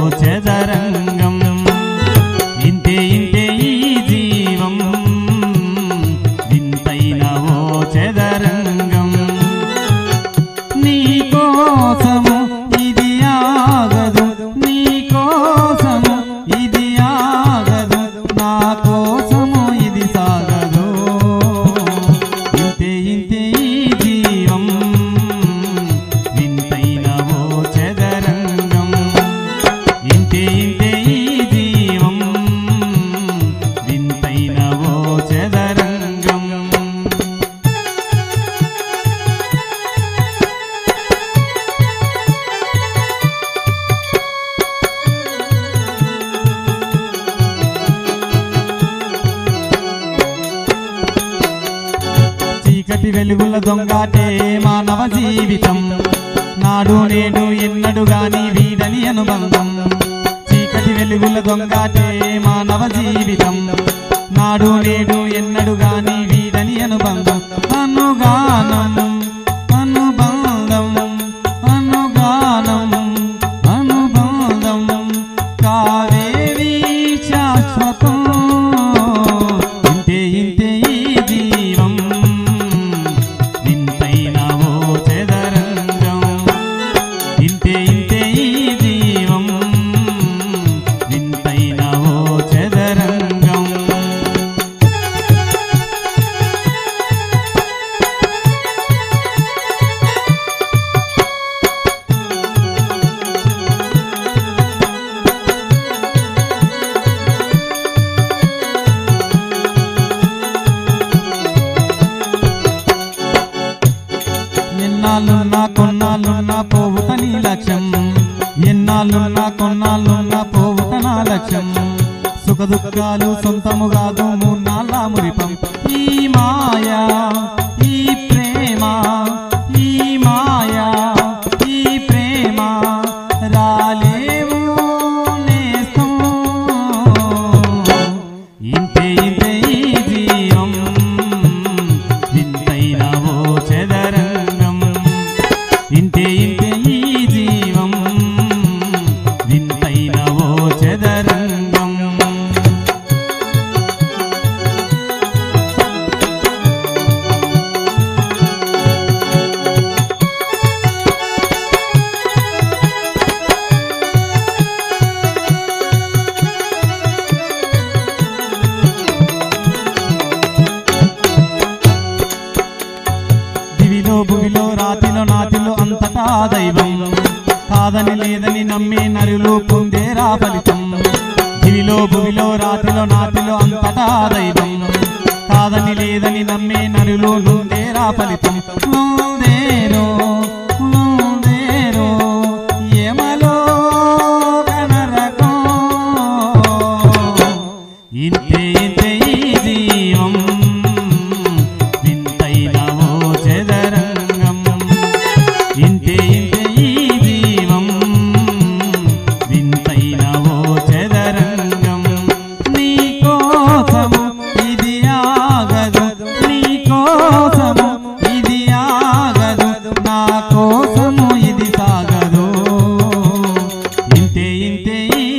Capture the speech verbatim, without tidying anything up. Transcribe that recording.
చదరంగం ఇంతే ఇంతే ఈ జీవం వింతైన ఓ చదరంగం నీ కోసము ఇది ఆగదు నీ కోసము ఇది ఆగదు నా కోసము ఇది సాగదు ఇంతే ఇంతే ఈ జీవం వింతైన ఓ చదరంగం ఇంతే ఇంతే ఈ జీవం వింతైన ఓ చదరంగం చీకటి వెలుగుల దొంగాటే మానవ జీవితం నాడు నేడు ఎన్నడు గాని వీడని అనుబంధం చీకటి వెలుగుల దొంగాటే మానవ జీవితం నాడు నేడు ఎన్నడు గాని వీడని అనుబంధం అనుగానం అనుబంధం అనుగానం అనుబంధం కావేరీ శాశ్వతం ఇంతే ఇంతే ఈ జీవం వింతైన ఓ చదరంగం ఇంతే ఇంతే ఈ జీవం వింతైన ఓ చదరంగం ఎన్నాళ్ళున్నా కొన్నాళ్ళున్నా పోవుట నీ లక్ష్యం ఎన్నాళ్ళున్నా కొన్నాళ్ళున్నా పోవుట నా లక్ష్యం సుఖ దుఃఖాలు సొంతము కాదు మూన్నాళ్ళ మురిపం ఈ మాయా ఈ ప్రేమ ఈ మాయా ఈ ప్రేమ రాలేవు నేస్తం ఇంతే ఇంతే ఈ జీవం వింతైన ఓ చదరంగం ఇంతే ఇంతే ఈ జీవం వింతైన ఓ చదరంగం దివిలో భూమిలో రాతిలో నాటిలో అంతటా దైవం కాదని లేదని నమ్మే నరులు పొందేరా ఫలితం దివిలో భూమిలో రాతిలో నాటిలో అంతటా దైవం కాదని లేదని నమ్మే నరులు నొందేరా ఫలితం నొందేరో నొందేరో ఏమలో కనరకం ఇంతే ఇంతే ఈ జీవం వింతైన ఓ చదరంగం ఇంతే ఇంతే ఈ జీవం వింతైన ఓ చదరంగం నీ కోసము ఇది ఆగదు నీ కోసము ఇది ఆగదు నా కోసము ఇది సాగదు ఇంతే ఇంతే ఈ